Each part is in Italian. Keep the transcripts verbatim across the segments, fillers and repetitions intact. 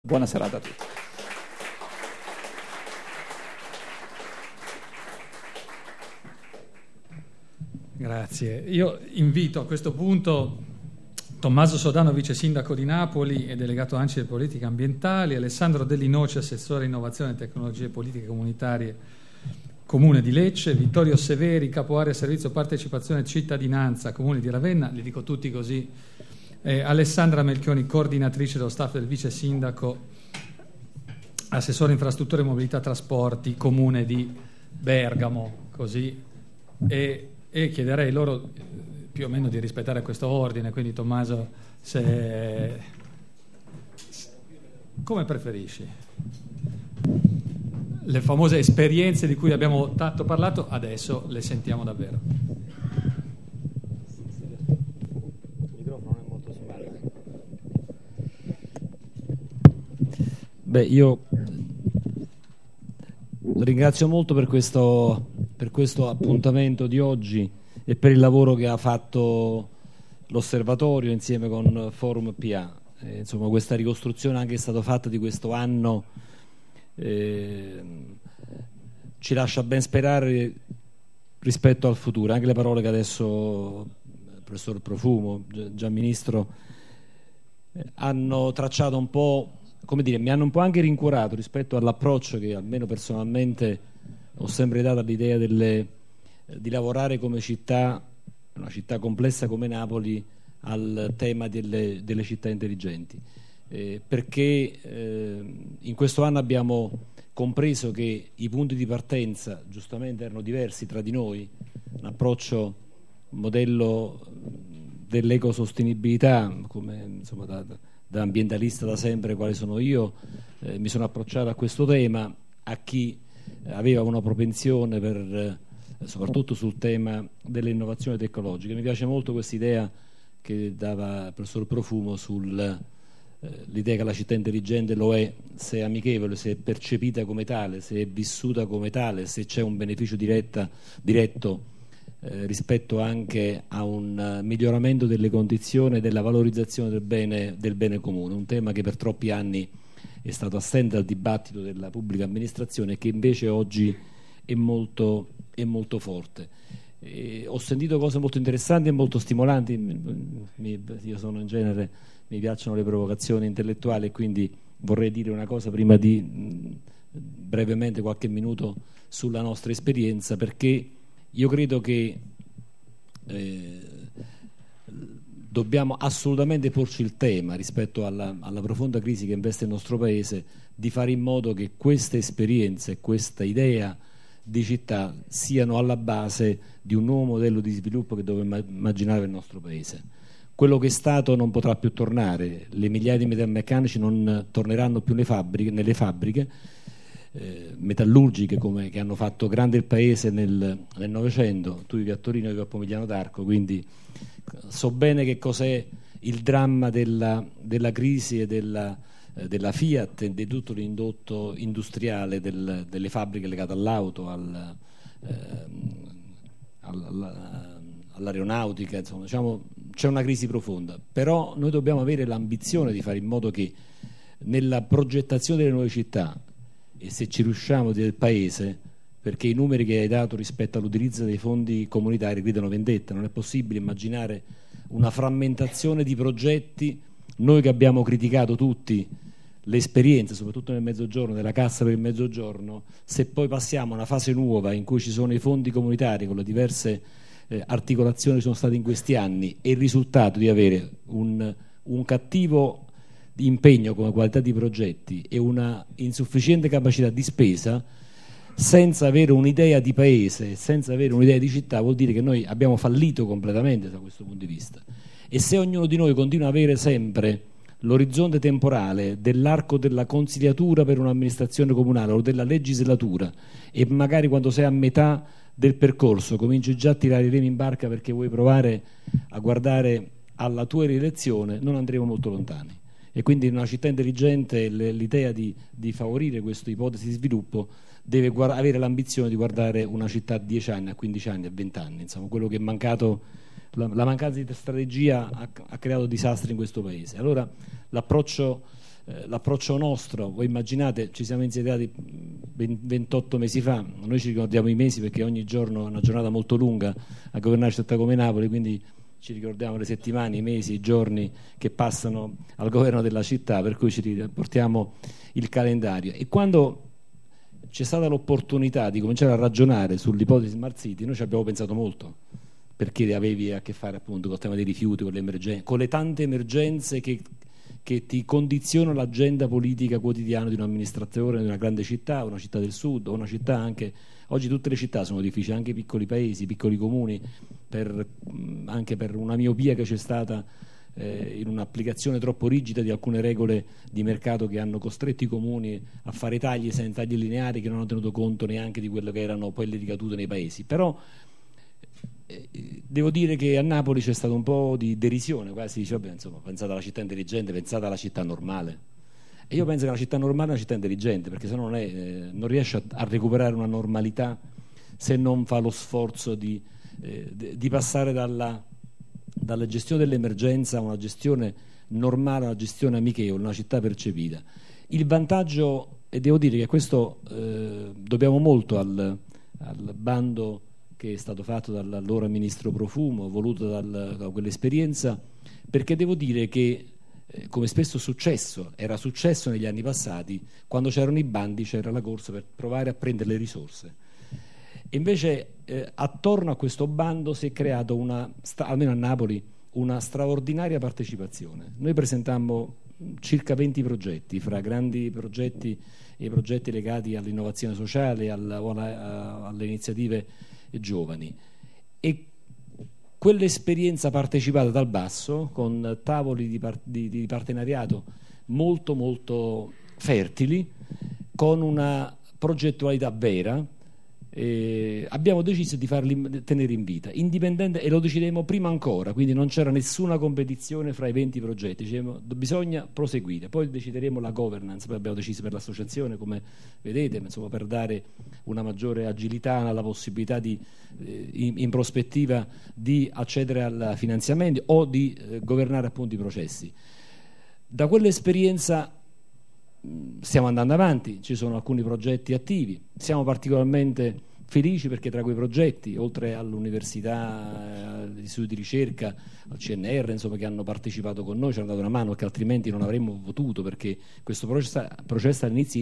Buona serata a tutti. Grazie. Io invito a questo punto Tommaso Sodano, vice sindaco di Napoli e delegato ANCI delle politiche ambientali, Alessandro Dell'Inoce, assessore innovazione, tecnologie e politiche comunitarie, Comune di Lecce, Vittorio Severi, capo area servizio partecipazione e cittadinanza, Comune di Ravenna, li dico tutti così, eh, Alessandra Melchioni, coordinatrice dello staff del vice sindaco, assessore infrastrutture, mobilità, trasporti, Comune di Bergamo, così, e, e chiederei loro più o meno di rispettare questo ordine, quindi Tommaso, se, come preferisci? Le famose esperienze di cui abbiamo tanto parlato, adesso le sentiamo davvero. Il microfono è molto smart. Beh, io ringrazio molto per questo, per questo appuntamento di oggi e per il lavoro che ha fatto l'osservatorio insieme con Forum P A. Eh, insomma, questa ricostruzione anche è stata fatta di questo anno eh, ci lascia ben sperare rispetto al futuro. Anche le parole che adesso il professor Profumo, già ministro, eh, hanno tracciato un po', come dire, mi hanno un po' anche rincuorato rispetto all'approccio che almeno personalmente ho sempre dato all'idea delle di lavorare come città, una città complessa come Napoli, al tema delle, delle città intelligenti, eh, perché eh, in questo anno abbiamo compreso che i punti di partenza giustamente erano diversi tra di noi, un approccio, un modello dell'ecosostenibilità, come insomma da, da ambientalista da sempre quale sono io, eh, mi sono approcciato a questo tema, a chi aveva una propensione per soprattutto sul tema dell'innovazione tecnologica. Mi piace molto questa idea che dava il professor Profumo sull'idea eh, che la città intelligente lo è se è amichevole, se è percepita come tale, se è vissuta come tale, se c'è un beneficio diretta, diretto eh, rispetto anche a un miglioramento delle condizioni e della valorizzazione del bene, del bene comune, un tema che per troppi anni è stato assente dal dibattito della pubblica amministrazione e che invece oggi è molto è molto forte. E ho sentito cose molto interessanti e molto stimolanti. Mi, io sono in genere, mi piacciono le provocazioni intellettuali e quindi vorrei dire una cosa prima di mh, brevemente qualche minuto sulla nostra esperienza, perché io credo che eh, dobbiamo assolutamente porci il tema rispetto alla, alla profonda crisi che investe il nostro paese, di fare in modo che queste esperienze, questa idea di città siano alla base di un nuovo modello di sviluppo che dobbiamo immaginare il nostro paese. Quello che è stato non potrà più tornare, le migliaia di metalmeccanici non torneranno più nelle fabbriche, nelle fabbriche eh, metallurgiche come, che hanno fatto grande il paese nel Novecento. Tu vivi a Torino, io vivo a Pomigliano d'Arco, quindi so bene che cos'è il dramma della, della crisi e della della Fiat e di tutto l'indotto industriale del, delle fabbriche legate all'auto, al, eh, alla, all'aeronautica, insomma, diciamo, c'è una crisi profonda, però noi dobbiamo avere l'ambizione di fare in modo che nella progettazione delle nuove città, e se ci riusciamo del paese, perché i numeri che hai dato rispetto all'utilizzo dei fondi comunitari gridano vendetta, non è possibile immaginare una frammentazione di progetti. Noi che abbiamo criticato tutti le esperienze, soprattutto nel Mezzogiorno, della Cassa per il Mezzogiorno, se poi passiamo a una fase nuova in cui ci sono i fondi comunitari con le diverse eh, articolazioni che sono state in questi anni e il risultato di avere un, un cattivo impegno come qualità di progetti e una insufficiente capacità di spesa, senza avere un'idea di paese, senza avere un'idea di città, vuol dire che noi abbiamo fallito completamente da questo punto di vista. E se ognuno di noi continua a avere sempre l'orizzonte temporale dell'arco della consigliatura per un'amministrazione comunale o della legislatura e magari quando sei a metà del percorso cominci già a tirare i remi in barca perché vuoi provare a guardare alla tua rielezione, non andremo molto lontani. E quindi in una città intelligente l'idea di, di favorire questa ipotesi di sviluppo deve guarda- avere l'ambizione di guardare una città a dieci anni, a quindici anni, a venti anni. Insomma, quello che è mancato, la, la mancanza di strategia ha, ha creato disastri in questo paese. Allora l'approccio eh, l'approccio nostro, voi immaginate, ci siamo insediati ventotto mesi fa, noi ci ricordiamo i mesi perché ogni giorno è una giornata molto lunga a governare città come Napoli, quindi ci ricordiamo le settimane, i mesi, i giorni che passano al governo della città, per cui ci portiamo il calendario. E quando c'è stata l'opportunità di cominciare a ragionare sull'ipotesi Smart City, noi ci abbiamo pensato molto, perché avevi a che fare appunto col tema dei rifiuti, con le emergenze, con le tante emergenze che, che ti condizionano l'agenda politica quotidiana di un amministratore di una grande città, una città del sud, o una città anche, oggi tutte le città sono difficili, anche i piccoli paesi, i piccoli comuni, per, anche per una miopia che c'è stata eh, in un'applicazione troppo rigida di alcune regole di mercato che hanno costretto i comuni a fare tagli senza tagli lineari, che non hanno tenuto conto neanche di quello che erano poi le ricadute nei paesi. Però eh, devo dire che a Napoli c'è stato un po' di derisione, quasi dice, vabbè, insomma, pensate alla città intelligente, pensate alla città normale. E io penso che una città normale è una città intelligente, perché se no non, è, eh, non riesce a, a recuperare una normalità se non fa lo sforzo di, eh, di passare dalla, dalla gestione dell'emergenza a una gestione normale, una gestione amichevole, una città percepita. Il vantaggio, e devo dire che questo eh, dobbiamo molto al, al bando che è stato fatto dall'allora ministro Profumo, voluto dal, da quell'esperienza, perché devo dire che come spesso successo, era successo negli anni passati, quando c'erano i bandi c'era la corsa per provare a prendere le risorse. E invece eh, attorno a questo bando si è creato una, almeno a Napoli, una straordinaria partecipazione. Noi presentammo circa venti progetti, fra grandi progetti e progetti legati all'innovazione sociale alla, o alla, alle iniziative giovani, e quell'esperienza partecipata dal basso, con tavoli di, par- di, di partenariato molto molto fertili, con una progettualità vera, eh, abbiamo deciso di farli tenere in vita, indipendente, e lo decidemmo prima ancora, quindi non c'era nessuna competizione fra i venti progetti, dicevamo bisogna proseguire, poi decideremo la governance, poi abbiamo deciso per l'associazione, come vedete, insomma, per dare una maggiore agilità alla possibilità di eh, in, in prospettiva di accedere al finanziamento o di eh, governare appunto i processi. Da quell'esperienza mh, stiamo andando avanti, ci sono alcuni progetti attivi, siamo particolarmente felici perché tra quei progetti, oltre all'università, agli istituti di ricerca, al C N R, insomma, che hanno partecipato con noi, ci hanno dato una mano, perché altrimenti non avremmo potuto, perché questo processo, processo all'inizio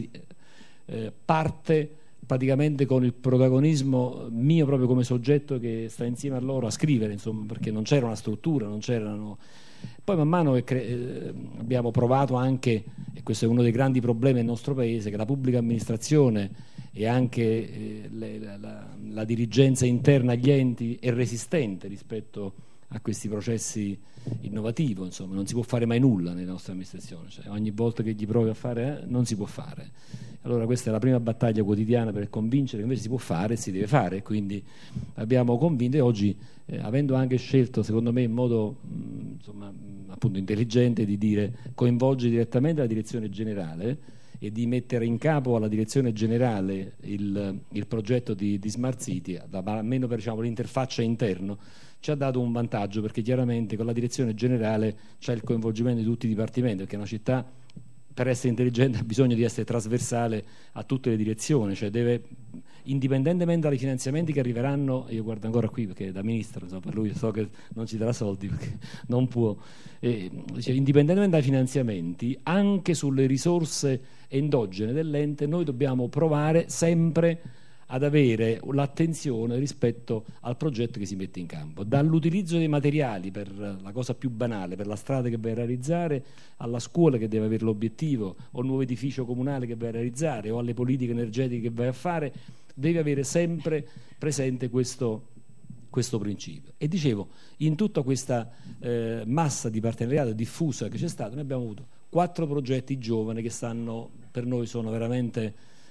eh, parte praticamente con il protagonismo mio proprio come soggetto che sta insieme a loro a scrivere, insomma, perché non c'era una struttura, non c'erano. Poi man mano che cre- eh, abbiamo provato anche, e questo è uno dei grandi problemi del nostro paese, che la pubblica amministrazione e anche eh, le, la, la, la dirigenza interna agli enti è resistente rispetto a questi processi innovativi, insomma, non si può fare mai nulla nella nostra amministrazione, cioè, ogni volta che gli provi a fare eh, non si può fare. Allora questa è la prima battaglia quotidiana per convincere che invece si può fare e si deve fare, quindi abbiamo convinto, e oggi eh, avendo anche scelto secondo me in modo mh, insomma, mh, appunto intelligente di dire coinvolgere direttamente la direzione generale e di mettere in capo alla direzione generale il, il progetto di, di Smart City, almeno per diciamo, l'interfaccia interno, ci ha dato un vantaggio, perché chiaramente con la direzione generale c'è il coinvolgimento di tutti i dipartimenti, perché una città per essere intelligente ha bisogno di essere trasversale a tutte le direzioni, cioè deve, indipendentemente dai finanziamenti che arriveranno, io guardo ancora qui perché da ministro, insomma, per lui so che non ci darà soldi perché non può, eh, cioè, indipendentemente dai finanziamenti, anche sulle risorse endogene dell'ente noi dobbiamo provare sempre ad avere l'attenzione rispetto al progetto che si mette in campo, dall'utilizzo dei materiali per la cosa più banale, per la strada che vai a realizzare, alla scuola che deve avere l'obiettivo, o il nuovo edificio comunale che vai a realizzare, o alle politiche energetiche che vai a fare, deve avere sempre presente questo, questo principio. E dicevo, in tutta questa eh, massa di partenariato diffusa che c'è stata, noi abbiamo avuto quattro progetti giovani che stanno, per noi sono veramente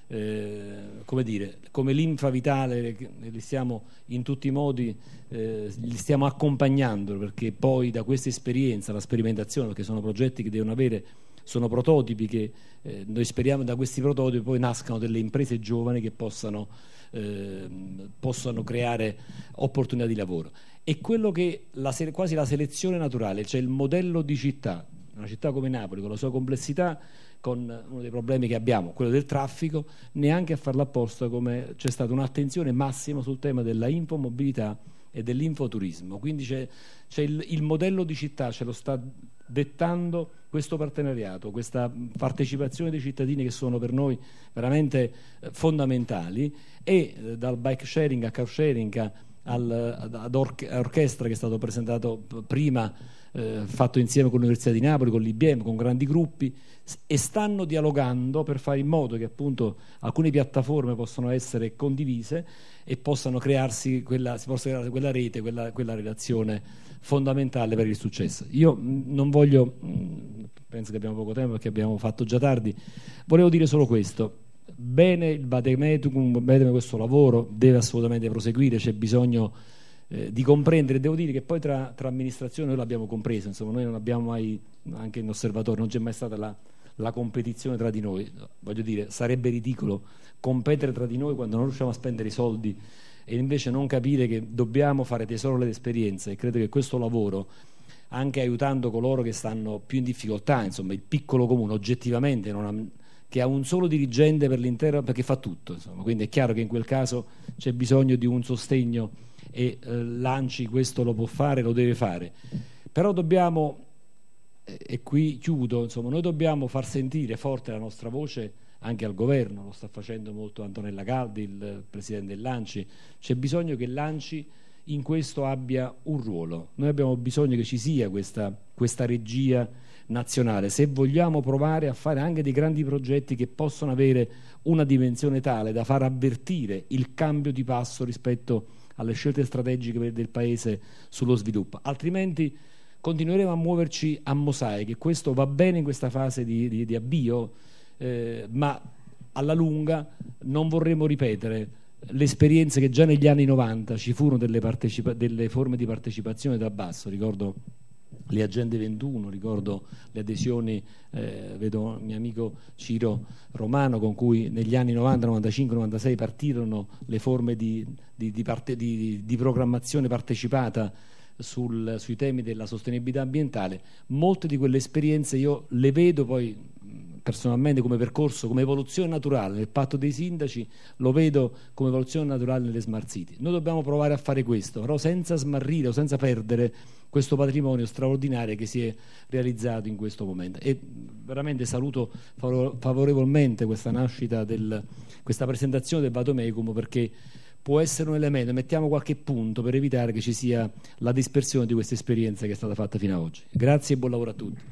Eh, come dire, come linfa vitale, li stiamo in tutti i modi eh, li stiamo accompagnando, perché poi da questa esperienza, la sperimentazione, perché sono progetti che devono avere, sono prototipi che eh, noi speriamo da questi prototipi poi nascano delle imprese giovani che possano eh, possano creare opportunità di lavoro. E quello che la, quasi la selezione naturale, cioè il modello di città una città come Napoli, con la sua complessità, con uno dei problemi che abbiamo, quello del traffico, neanche a farlo apposta, come c'è stata un'attenzione massima sul tema della infomobilità e dell'infoturismo. Quindi c'è, c'è il, il modello di città, ce lo sta dettando questo partenariato, questa partecipazione dei cittadini che sono per noi veramente eh, fondamentali, e eh, dal bike sharing a car sharing a, al, ad or- orchestra che è stato presentato prima, eh, fatto insieme con l'Università di Napoli, con l'I B M, con grandi gruppi, e stanno dialogando per fare in modo che appunto alcune piattaforme possano essere condivise e possano crearsi quella, si possa creare quella rete, quella, quella relazione fondamentale per il successo. Io mh, non voglio, mh, penso che abbiamo poco tempo perché abbiamo fatto già tardi, volevo dire solo questo: bene il Vademecum, bene questo lavoro, deve assolutamente proseguire, c'è bisogno eh, di comprendere. Devo dire che poi tra, tra amministrazione noi l'abbiamo compreso, insomma, noi non abbiamo mai, anche in osservatorio, non c'è mai stata la, la competizione tra di noi. Voglio dire, sarebbe ridicolo competere tra di noi quando non riusciamo a spendere i soldi e invece non capire che dobbiamo fare tesoro delle esperienze. E credo che questo lavoro, anche aiutando coloro che stanno più in difficoltà, insomma il piccolo comune oggettivamente non ha, che ha un solo dirigente per l'intero, perché fa tutto, insomma. Quindi è chiaro che in quel caso c'è bisogno di un sostegno e eh, l'ANCI questo lo può fare, lo deve fare, però dobbiamo, eh, e qui chiudo, insomma, noi dobbiamo far sentire forte la nostra voce anche al governo, lo sta facendo molto Antonella Caldi, il presidente dell'ANCI. C'è bisogno che l'ANCI in questo abbia un ruolo, noi abbiamo bisogno che ci sia questa, questa regia nazionale, se vogliamo provare a fare anche dei grandi progetti che possono avere una dimensione tale da far avvertire il cambio di passo rispetto alle scelte strategiche del Paese sullo sviluppo. Altrimenti continueremo a muoverci a mosaiche, e questo va bene in questa fase di, di, di avvio, eh, ma alla lunga non vorremmo ripetere le esperienze che già negli anni novanta ci furono delle, partecipa- delle forme di partecipazione da basso. Ricordo le agende ventuno, ricordo le adesioni, eh, vedo mio amico Ciro Romano con cui negli anni novanta, novantacinque, novantasei partirono le forme di, di, di, parte, di, di programmazione partecipata sul, sui temi della sostenibilità ambientale. Molte di quelle esperienze io le vedo poi personalmente come percorso, come evoluzione naturale nel patto dei sindaci, lo vedo come evoluzione naturale nelle smart city. Noi dobbiamo provare a fare questo, però senza smarrire o senza perdere questo patrimonio straordinario che si è realizzato in questo momento. E veramente saluto favorevolmente questa nascita del, questa presentazione del Vademecum, perché può essere un elemento, mettiamo qualche punto per evitare che ci sia la dispersione di questa esperienza che è stata fatta fino ad oggi. Grazie e buon lavoro a tutti.